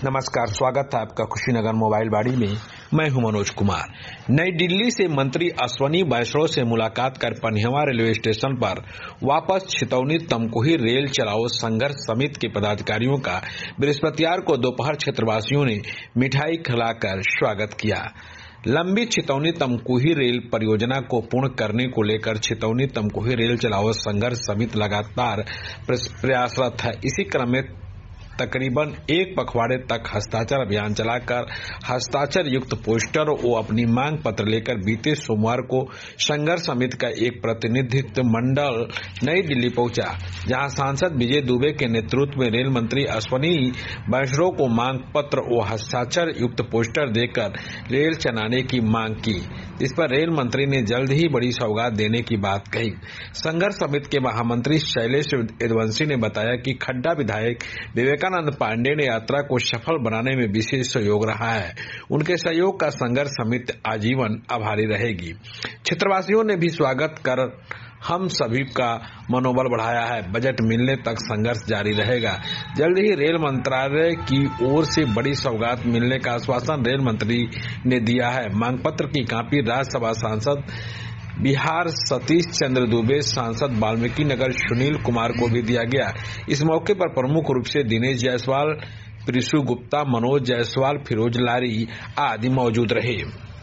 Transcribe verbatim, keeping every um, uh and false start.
नमस्कार, स्वागत है आपका कुशीनगर मोबाइल बाड़ी में। मैं हूं मनोज कुमार। नई दिल्ली से मंत्री अश्विनी वैष्णव से मुलाकात कर पन्हेवा रेलवे स्टेशन पर वापस छितौनी तमकुही रेल चलाओ संघर्ष समिति के पदाधिकारियों का बृहस्पतिवार को दोपहर क्षेत्रवासियों ने मिठाई खिलाकर स्वागत किया। लंबी छितौनी तमकुही रेल परियोजना को पूर्ण करने को लेकर छितौनी तमकुही रेल चलाओ संघर्ष समिति लगातार प्रयासरत है। इसी क्रम में तकरीबन एक पखवाड़े तक हस्ताक्षर अभियान चलाकर हस्ताक्षर युक्त पोस्टर और अपनी मांग पत्र लेकर बीते सोमवार को संघर्ष समिति का एक प्रतिनिधित्व मंडल नई दिल्ली पहुंचा, जहां सांसद विजय दुबे के नेतृत्व में रेल मंत्री अश्विनी वैष्णव को मांग पत्र और हस्ताक्षर युक्त पोस्टर देकर रेल चलाने की मांग की। इस पर रेल मंत्री ने जल्द ही बड़ी सौगात देने की बात कही। संघर्ष समिति के महामंत्री शैलेश यदुवंशी ने बताया कि खड्डा विधायक विवेकानंद पांडे ने यात्रा को सफल बनाने में विशेष सहयोग रहा है। उनके सहयोग का संघर्ष समिति आजीवन आभारी रहेगी। क्षेत्रवासियों ने भी स्वागत कर हम सभी का मनोबल बढ़ाया है। बजट मिलने तक संघर्ष जारी रहेगा। जल्द ही रेल मंत्रालय की ओर से बड़ी सौगात मिलने का आश्वासन रेल मंत्री ने दिया है। मांग पत्र की कॉपी राज्यसभा सांसद बिहार सतीश चंद्र दुबे, सांसद वाल्मीकि नगर सुनील कुमार को भी दिया गया। इस मौके पर प्रमुख रूप से दिनेश जायसवाल, प्रिशु गुप्ता, मनोज जायसवाल, फिरोज लारी आदि मौजूद रहे।